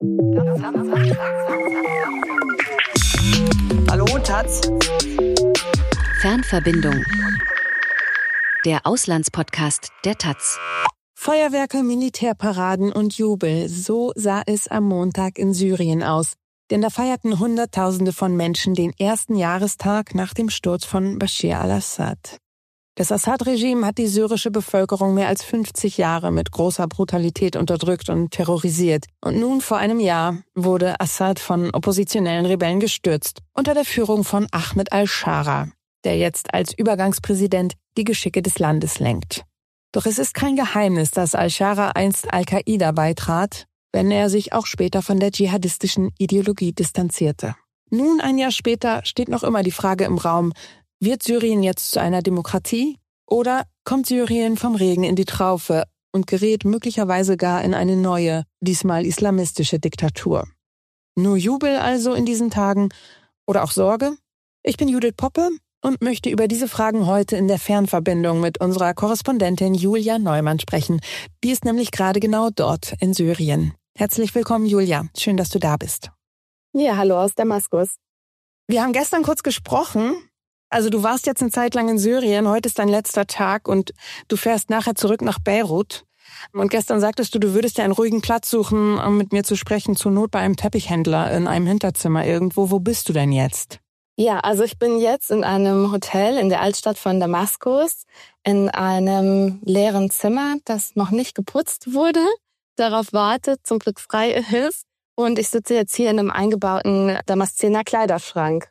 Hallo, Taz. Fernverbindung. Der Auslandspodcast der Taz. Feuerwerke, Militärparaden und Jubel, so sah es am Montag in Syrien aus. Denn da feierten Hunderttausende von Menschen den ersten Jahrestag nach dem Sturz von Bashar al-Assad. Das Assad-Regime hat die syrische Bevölkerung mehr als 50 Jahre mit großer Brutalität unterdrückt und terrorisiert. Und nun vor einem Jahr wurde Assad von oppositionellen Rebellen gestürzt, unter der Führung von Ahmed al-Shara, der jetzt als Übergangspräsident die Geschicke des Landes lenkt. Doch es ist kein Geheimnis, dass al-Shara einst Al-Qaida beitrat, wenn er sich auch später von der dschihadistischen Ideologie distanzierte. Nun, ein Jahr später, steht noch immer die Frage im Raum, wird Syrien jetzt zu einer Demokratie oder kommt Syrien vom Regen in die Traufe und gerät möglicherweise gar in eine neue, diesmal islamistische Diktatur? Nur Jubel also in diesen Tagen oder auch Sorge? Ich bin Judith Poppe und möchte über diese Fragen heute in der Fernverbindung mit unserer Korrespondentin Julia Neumann sprechen. Die ist nämlich gerade genau dort in Syrien. Herzlich willkommen, Julia. Schön, dass du da bist. Ja, hallo aus Damaskus. Wir haben gestern kurz gesprochen. Also du warst jetzt eine Zeit lang in Syrien, heute ist dein letzter Tag und du fährst nachher zurück nach Beirut. Und gestern sagtest du würdest dir einen ruhigen Platz suchen, um mit mir zu sprechen, zur Not bei einem Teppichhändler in einem Hinterzimmer irgendwo. Wo bist du denn jetzt? Ja, also ich bin jetzt in einem Hotel in der Altstadt von Damaskus, in einem leeren Zimmer, das noch nicht geputzt wurde, darauf wartet, zum Glück frei ist. Und ich sitze jetzt hier in einem eingebauten Damaszener Kleiderschrank.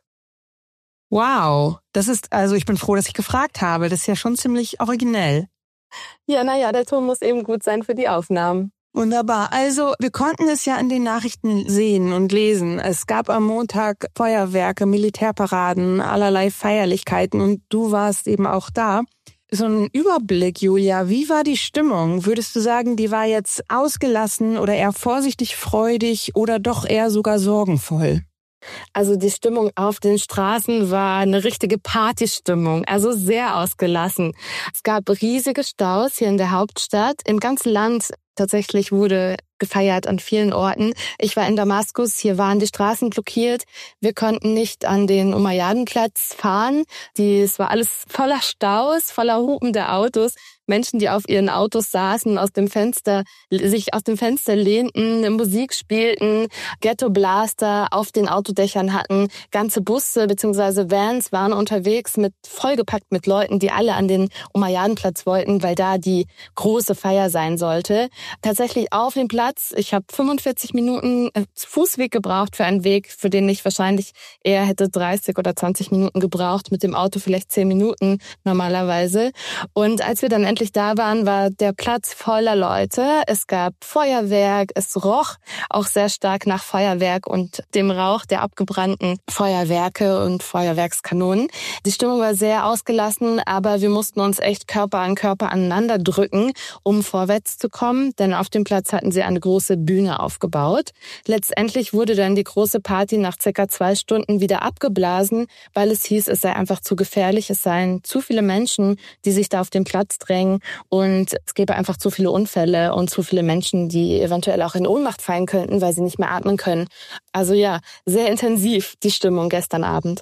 Wow, ich bin froh, dass ich gefragt habe. Das ist ja schon ziemlich originell. Ja, der Ton muss eben gut sein für die Aufnahmen. Wunderbar. Also, wir konnten es ja in den Nachrichten sehen und lesen. Es gab am Montag Feuerwerke, Militärparaden, allerlei Feierlichkeiten und du warst eben auch da. So ein Überblick, Julia. Wie war die Stimmung? Würdest du sagen, die war jetzt ausgelassen oder eher vorsichtig freudig oder doch eher sogar sorgenvoll? Also die Stimmung auf den Straßen war eine richtige Partystimmung, also sehr ausgelassen. Es gab riesige Staus hier in der Hauptstadt. Im ganzen Land tatsächlich wurde gefeiert an vielen Orten. Ich war in Damaskus, hier waren die Straßen blockiert. Wir konnten nicht an den Umayyadenplatz fahren. Es war alles voller Staus, voller hupender Autos. Menschen, die auf ihren Autos saßen, sich aus dem Fenster lehnten, Musik spielten, Ghetto-Blaster auf den Autodächern hatten. Ganze Busse bzw. Vans waren unterwegs vollgepackt mit Leuten, die alle an den Umayyadenplatz wollten, weil da die große Feier sein sollte. Tatsächlich auf dem Platz. Ich habe 45 Minuten Fußweg gebraucht für einen Weg, für den ich wahrscheinlich eher hätte 30 oder 20 Minuten gebraucht. Mit dem Auto vielleicht 10 Minuten normalerweise. Und als wir dann endlich da waren, war der Platz voller Leute. Es gab Feuerwerk, es roch auch sehr stark nach Feuerwerk und dem Rauch der abgebrannten Feuerwerke und Feuerwerkskanonen. Die Stimmung war sehr ausgelassen, aber wir mussten uns echt Körper an Körper aneinander drücken, um vorwärts zu kommen, denn auf dem Platz hatten sie eine große Bühne aufgebaut. Letztendlich wurde dann die große Party nach ca. 2 Stunden wieder abgeblasen, weil es hieß, es sei einfach zu gefährlich, es seien zu viele Menschen, die sich da auf den Platz drängen und es gäbe einfach zu viele Unfälle und zu viele Menschen, die eventuell auch in Ohnmacht fallen könnten, weil sie nicht mehr atmen können. Also ja, sehr intensiv die Stimmung gestern Abend.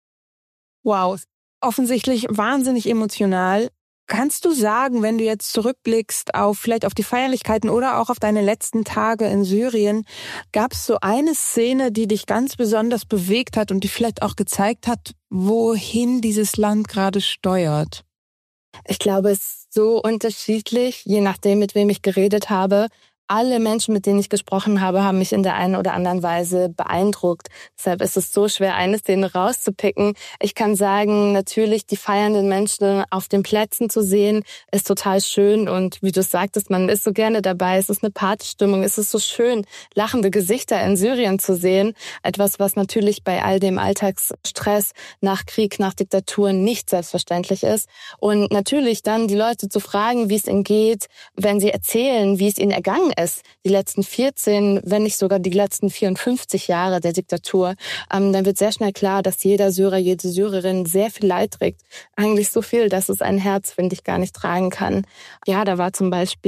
Wow, offensichtlich wahnsinnig emotional. Kannst du sagen, wenn du jetzt zurückblickst vielleicht auf die Feierlichkeiten oder auch auf deine letzten Tage in Syrien, gab es so eine Szene, die dich ganz besonders bewegt hat und die vielleicht auch gezeigt hat, wohin dieses Land gerade steuert? Ich glaube, es ist so unterschiedlich, je nachdem, mit wem ich geredet habe. Alle Menschen, mit denen ich gesprochen habe, haben mich in der einen oder anderen Weise beeindruckt. Deshalb ist es so schwer, eine Szene rauszupicken. Ich kann sagen, natürlich die feiernden Menschen auf den Plätzen zu sehen, ist total schön. Und wie du sagtest, man ist so gerne dabei. Es ist eine Partystimmung. Es ist so schön, lachende Gesichter in Syrien zu sehen. Etwas, was natürlich bei all dem Alltagsstress nach Krieg, nach Diktatur nicht selbstverständlich ist. Und natürlich dann die Leute zu fragen, wie es ihnen geht, wenn sie erzählen, wie es ihnen ergangen ist, die letzten 14, wenn nicht sogar die letzten 54 Jahre der Diktatur, dann wird sehr schnell klar, dass jeder Syrer, jede Syrerin sehr viel Leid trägt. Eigentlich so viel, dass es ein Herz, finde ich, gar nicht tragen kann. Ja, da war zum Beispiel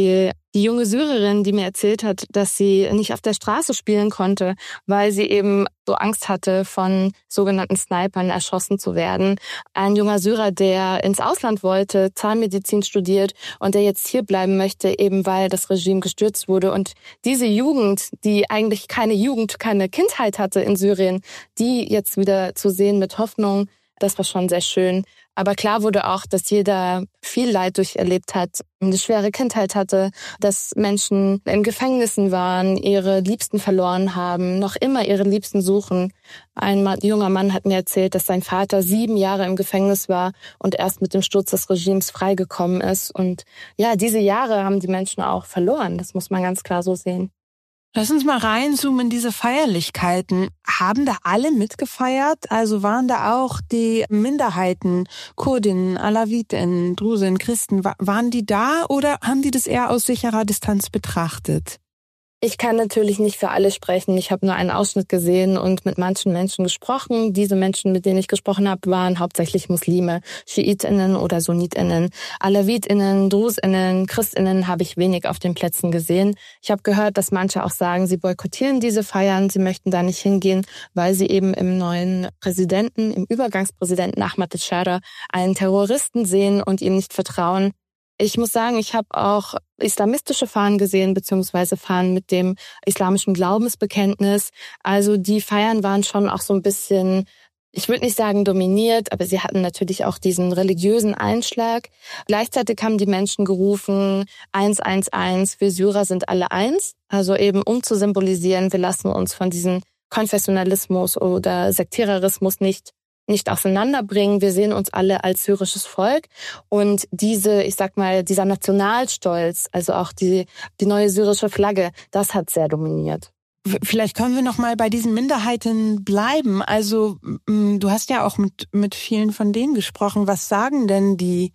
Die junge Syrerin, die mir erzählt hat, dass sie nicht auf der Straße spielen konnte, weil sie eben so Angst hatte, von sogenannten Snipern erschossen zu werden. Ein junger Syrer, der ins Ausland wollte, Zahnmedizin studiert und der jetzt hier bleiben möchte, eben weil das Regime gestürzt wurde. Und diese Jugend, die eigentlich keine Kindheit hatte in Syrien, die jetzt wieder zu sehen mit Hoffnung, das war schon sehr schön. Aber klar wurde auch, dass jeder viel Leid durcherlebt hat, eine schwere Kindheit hatte, dass Menschen in Gefängnissen waren, ihre Liebsten verloren haben, noch immer ihre Liebsten suchen. Ein junger Mann hat mir erzählt, dass sein Vater 7 Jahre im Gefängnis war und erst mit dem Sturz des Regimes freigekommen ist. Und ja, diese Jahre haben die Menschen auch verloren. Das muss man ganz klar so sehen. Lass uns mal reinzoomen in diese Feierlichkeiten. Haben da alle mitgefeiert? Also waren da auch die Minderheiten, Kurdinnen, Alawitinnen, Drusen, Christen, waren die da oder haben die das eher aus sicherer Distanz betrachtet? Ich kann natürlich nicht für alle sprechen. Ich habe nur einen Ausschnitt gesehen und mit manchen Menschen gesprochen. Diese Menschen, mit denen ich gesprochen habe, waren hauptsächlich Muslime, SchiitInnen oder SunnitInnen. AlawitInnen, DrusInnen, ChristInnen habe ich wenig auf den Plätzen gesehen. Ich habe gehört, dass manche auch sagen, sie boykottieren diese Feiern, sie möchten da nicht hingehen, weil sie eben im neuen Präsidenten, im Übergangspräsidenten Ahmad al-Shara einen Terroristen sehen und ihm nicht vertrauen. Ich muss sagen, ich habe auch islamistische Fahnen gesehen, beziehungsweise Fahnen mit dem islamischen Glaubensbekenntnis. Also die Feiern waren schon auch so ein bisschen, ich würde nicht sagen dominiert, aber sie hatten natürlich auch diesen religiösen Einschlag. Gleichzeitig haben die Menschen gerufen, 111, wir Syrer sind alle eins. Also eben um zu symbolisieren, wir lassen uns von diesem Konfessionalismus oder Sektiererismus nicht auseinanderbringen. Wir sehen uns alle als syrisches Volk. Und dieser Nationalstolz, also auch die neue syrische Flagge, das hat sehr dominiert. Vielleicht können wir noch mal bei diesen Minderheiten bleiben. Also du hast ja auch mit vielen von denen gesprochen. Was sagen die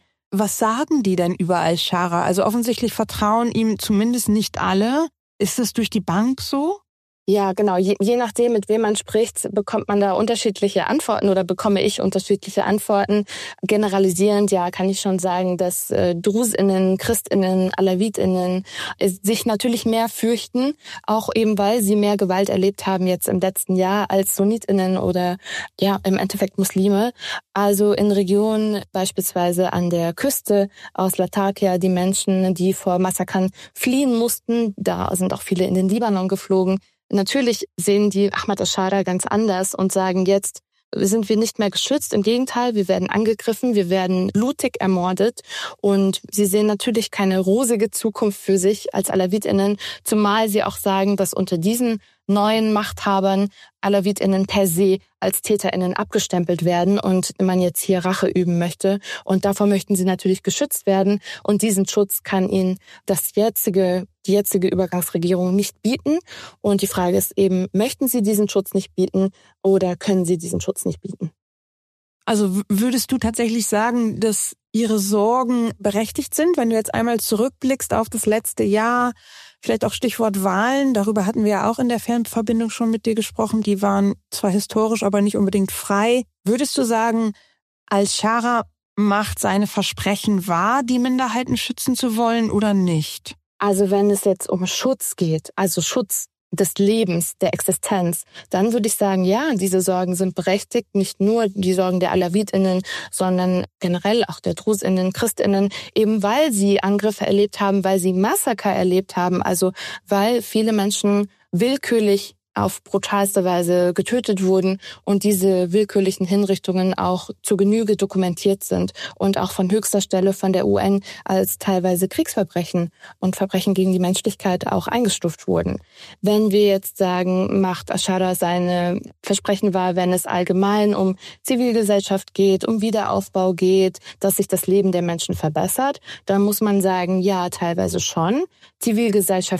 denn über al-Shara? Also offensichtlich vertrauen ihm zumindest nicht alle. Ist das durch die Bank so? Ja, genau. Je nachdem, mit wem man spricht, bekommt man da unterschiedliche Antworten oder bekomme ich unterschiedliche Antworten. Generalisierend, ja, kann ich schon sagen, dass DrusInnen, ChristInnen, AlawitInnen sich natürlich mehr fürchten, auch eben weil sie mehr Gewalt erlebt haben jetzt im letzten Jahr als SunnitInnen oder ja, im Endeffekt Muslime. Also in Regionen beispielsweise an der Küste aus Latakia, die Menschen, die vor Massakern fliehen mussten, da sind auch viele in den Libanon geflogen. Natürlich sehen die Ahmad al-Shara ganz anders und sagen jetzt, sind wir nicht mehr geschützt. Im Gegenteil, wir werden angegriffen, wir werden blutig ermordet. Und sie sehen natürlich keine rosige Zukunft für sich als AlawitInnen, zumal sie auch sagen, dass unter diesen neuen Machthabern AlawitInnen per se als TäterInnen abgestempelt werden und man jetzt hier Rache üben möchte. Und davor möchten sie natürlich geschützt werden. Und diesen Schutz kann ihnen die jetzige Übergangsregierung nicht bieten. Und die Frage ist eben, möchten sie diesen Schutz nicht bieten oder können sie diesen Schutz nicht bieten? Also würdest du tatsächlich sagen, dass ihre Sorgen berechtigt sind, wenn du jetzt einmal zurückblickst auf das letzte Jahr, vielleicht auch Stichwort Wahlen, darüber hatten wir ja auch in der Fernverbindung schon mit dir gesprochen, die waren zwar historisch, aber nicht unbedingt frei. Würdest du sagen, al-Shara macht seine Versprechen wahr, die Minderheiten schützen zu wollen oder nicht? Also wenn es jetzt um Schutz geht, also Schutz des Lebens, der Existenz, dann würde ich sagen, ja, diese Sorgen sind berechtigt, nicht nur die Sorgen der AlawitInnen, sondern generell auch der DrusInnen, ChristInnen, eben weil sie Angriffe erlebt haben, weil sie Massaker erlebt haben, also weil viele Menschen willkürlich auf brutalste Weise getötet wurden und diese willkürlichen Hinrichtungen auch zur Genüge dokumentiert sind und auch von höchster Stelle von der UN als teilweise Kriegsverbrechen und Verbrechen gegen die Menschlichkeit auch eingestuft wurden. Wenn wir jetzt sagen, macht al-Shara seine Versprechen wahr, wenn es allgemein um Zivilgesellschaft geht, um Wiederaufbau geht, dass sich das Leben der Menschen verbessert, dann muss man sagen, ja, teilweise schon. Zivilgesellschaft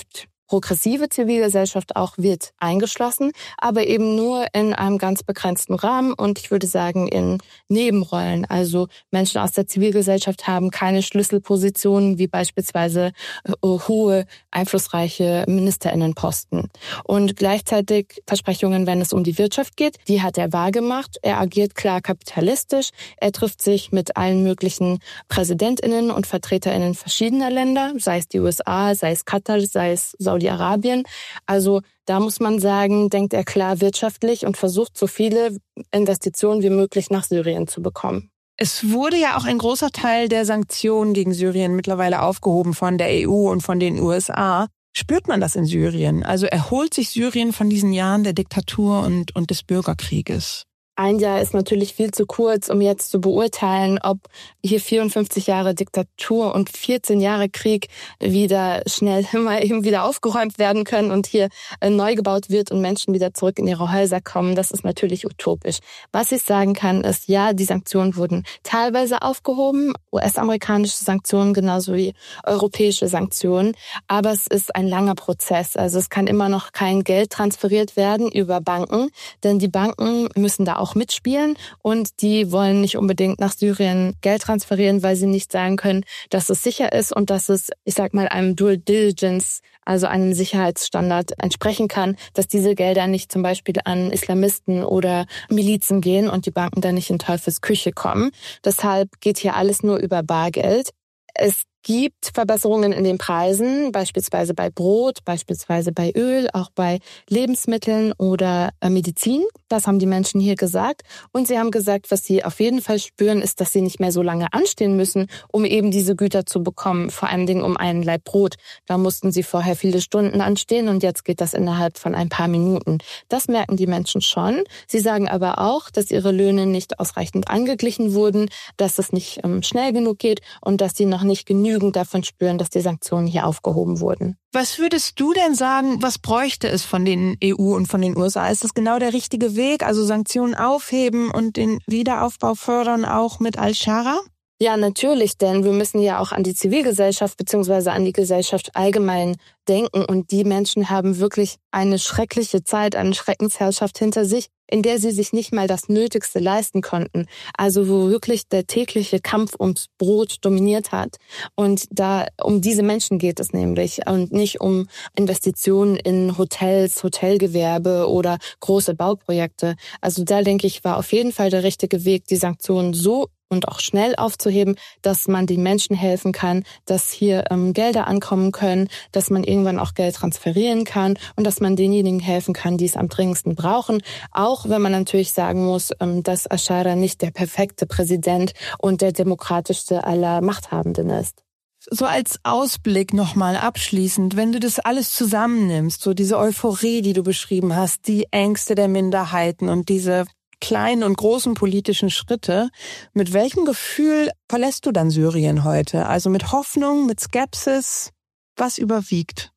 progressive Zivilgesellschaft auch wird eingeschlossen, aber eben nur in einem ganz begrenzten Rahmen und ich würde sagen in Nebenrollen. Also Menschen aus der Zivilgesellschaft haben keine Schlüsselpositionen wie beispielsweise hohe, einflussreiche MinisterInnenposten. Und gleichzeitig Versprechungen, wenn es um die Wirtschaft geht, die hat er wahrgemacht. Er agiert klar kapitalistisch. Er trifft sich mit allen möglichen PräsidentInnen und VertreterInnen verschiedener Länder, sei es die USA, sei es Katar, sei es Saudi-Arabien. Also da muss man sagen, denkt er klar wirtschaftlich und versucht, so viele Investitionen wie möglich nach Syrien zu bekommen. Es wurde ja auch ein großer Teil der Sanktionen gegen Syrien mittlerweile aufgehoben von der EU und von den USA. Spürt man das in Syrien? Also erholt sich Syrien von diesen Jahren der Diktatur und des Bürgerkrieges? Ein Jahr ist natürlich viel zu kurz, um jetzt zu beurteilen, ob hier 54 Jahre Diktatur und 14 Jahre Krieg wieder schnell immer eben wieder aufgeräumt werden können und hier neu gebaut wird und Menschen wieder zurück in ihre Häuser kommen. Das ist natürlich utopisch. Was ich sagen kann, ist, ja, die Sanktionen wurden teilweise aufgehoben, US-amerikanische Sanktionen genauso wie europäische Sanktionen, aber es ist ein langer Prozess. Also es kann immer noch kein Geld transferiert werden über Banken, denn die Banken müssen da auch mitspielen und die wollen nicht unbedingt nach Syrien Geld transferieren, weil sie nicht sagen können, dass es sicher ist und dass es, ich sag mal, einem Due Diligence, also einem Sicherheitsstandard entsprechen kann, dass diese Gelder nicht zum Beispiel an Islamisten oder Milizen gehen und die Banken dann nicht in Teufels Küche kommen. Deshalb geht hier alles nur über Bargeld. Es gibt Verbesserungen in den Preisen, beispielsweise bei Brot, beispielsweise bei Öl, auch bei Lebensmitteln oder Medizin. Das haben die Menschen hier gesagt. Und sie haben gesagt, was sie auf jeden Fall spüren, ist, dass sie nicht mehr so lange anstehen müssen, um eben diese Güter zu bekommen, vor allen Dingen um einen Laib Brot. Da mussten sie vorher viele Stunden anstehen und jetzt geht das innerhalb von ein paar Minuten. Das merken die Menschen schon. Sie sagen aber auch, dass ihre Löhne nicht ausreichend angeglichen wurden, dass es nicht schnell genug geht und dass sie noch nicht genügend davon spüren, dass die Sanktionen hier aufgehoben wurden. Was würdest du denn sagen, was bräuchte es von den EU und von den USA? Ist das genau der richtige Weg? Also Sanktionen aufheben und den Wiederaufbau fördern, auch mit Al-Shara? Ja, natürlich, denn wir müssen ja auch an die Zivilgesellschaft bzw. an die Gesellschaft allgemein denken. Und die Menschen haben wirklich eine schreckliche Zeit, eine Schreckensherrschaft hinter sich, in der sie sich nicht mal das Nötigste leisten konnten. Also wo wirklich der tägliche Kampf ums Brot dominiert hat. Und da um diese Menschen geht es nämlich und nicht um Investitionen in Hotels, Hotelgewerbe oder große Bauprojekte. Also da denke ich, war auf jeden Fall der richtige Weg, die Sanktionen so und auch schnell aufzuheben, dass man den Menschen helfen kann, dass hier Gelder ankommen können, dass man irgendwann auch Geld transferieren kann und dass man denjenigen helfen kann, die es am dringendsten brauchen. Auch wenn man natürlich sagen muss, dass Al-Shara nicht der perfekte Präsident und der demokratischste aller Machthabenden ist. So als Ausblick nochmal abschließend, wenn du das alles zusammennimmst, so diese Euphorie, die du beschrieben hast, die Ängste der Minderheiten und diese kleinen und großen politischen Schritte. Mit welchem Gefühl verlässt du dann Syrien heute? Also mit Hoffnung, mit Skepsis? Was überwiegt?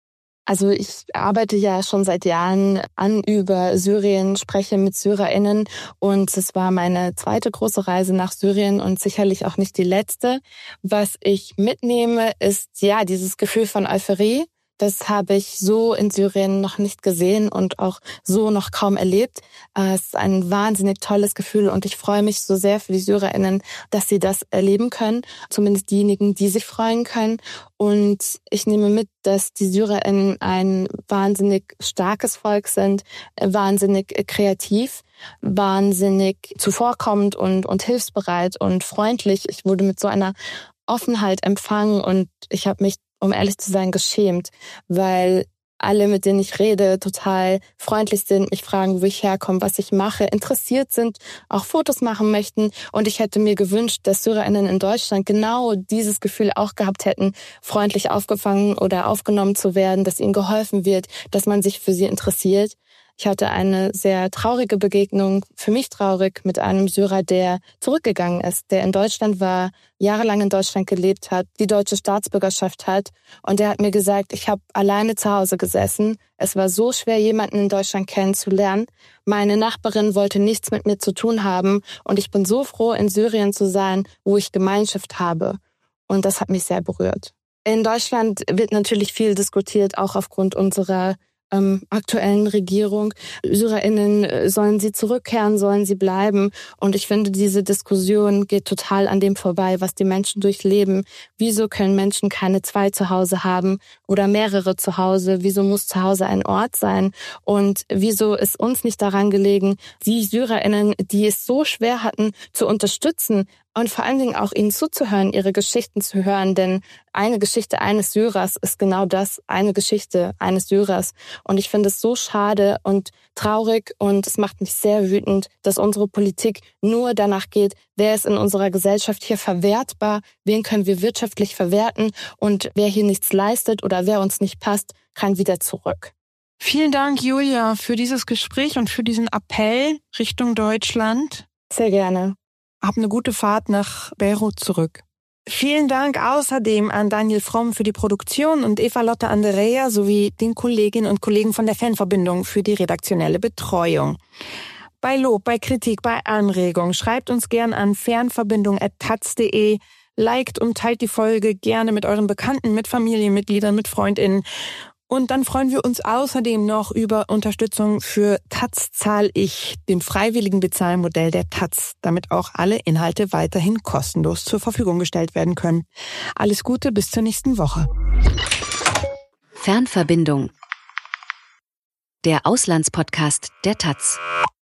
Also ich arbeite ja schon seit Jahren über Syrien, spreche mit SyrerInnen und es war meine zweite große Reise nach Syrien und sicherlich auch nicht die letzte. Was ich mitnehme, ist ja dieses Gefühl von Euphorie. Das habe ich so in Syrien noch nicht gesehen und auch so noch kaum erlebt. Es ist ein wahnsinnig tolles Gefühl und ich freue mich so sehr für die SyrerInnen, dass sie das erleben können. Zumindest diejenigen, die sich freuen können. Und ich nehme mit, dass die SyrerInnen ein wahnsinnig starkes Volk sind, wahnsinnig kreativ, wahnsinnig zuvorkommend und hilfsbereit und freundlich. Ich wurde mit so einer Offenheit empfangen und ich habe mich, um ehrlich zu sein, geschämt, weil alle, mit denen ich rede, total freundlich sind, mich fragen, wo ich herkomme, was ich mache, interessiert sind, auch Fotos machen möchten. Und ich hätte mir gewünscht, dass SyrerInnen in Deutschland genau dieses Gefühl auch gehabt hätten, freundlich aufgefangen oder aufgenommen zu werden, dass ihnen geholfen wird, dass man sich für sie interessiert. Ich hatte eine sehr traurige Begegnung, für mich traurig, mit einem Syrer, der zurückgegangen ist, der in Deutschland war, jahrelang in Deutschland gelebt hat, die deutsche Staatsbürgerschaft hat. Und der hat mir gesagt, ich habe alleine zu Hause gesessen. Es war so schwer, jemanden in Deutschland kennenzulernen. Meine Nachbarin wollte nichts mit mir zu tun haben. Und ich bin so froh, in Syrien zu sein, wo ich Gemeinschaft habe. Und das hat mich sehr berührt. In Deutschland wird natürlich viel diskutiert, auch aufgrund unserer aktuellen Regierung. SyrerInnen, sollen sie zurückkehren, sollen sie bleiben? Und ich finde, diese Diskussion geht total an dem vorbei, was die Menschen durchleben. Wieso können Menschen keine 2 Zuhause haben oder mehrere Zuhause? Wieso muss zu Hause ein Ort sein? Und wieso ist uns nicht daran gelegen, die SyrerInnen, die es so schwer hatten, zu unterstützen und vor allen Dingen auch ihnen zuzuhören, ihre Geschichten zu hören? Denn eine Geschichte eines Syrers ist genau das, eine Geschichte eines Syrers. Und ich finde es so schade und traurig und es macht mich sehr wütend, dass unsere Politik nur danach geht, wer ist in unserer Gesellschaft hier verwertbar, wen können wir wirtschaftlich verwerten und wer hier nichts leistet oder wer uns nicht passt, kann wieder zurück. Vielen Dank, Julia, für dieses Gespräch und für diesen Appell Richtung Deutschland. Sehr gerne. Hab eine gute Fahrt nach Beirut zurück. Vielen Dank außerdem an Daniel Fromm für die Produktion und Eva-Lotte Andrea sowie den Kolleginnen und Kollegen von der Fanverbindung für die redaktionelle Betreuung. Bei Lob, bei Kritik, bei Anregung schreibt uns gern an fernverbindung@taz.de, liked und teilt die Folge gerne mit euren Bekannten, mit Familienmitgliedern, mit FreundInnen. Und dann freuen wir uns außerdem noch über Unterstützung für Taz zahl ich, dem freiwilligen Bezahlmodell der Taz, damit auch alle Inhalte weiterhin kostenlos zur Verfügung gestellt werden können. Alles Gute, bis zur nächsten Woche. Fernverbindung. Der Auslandspodcast der Taz.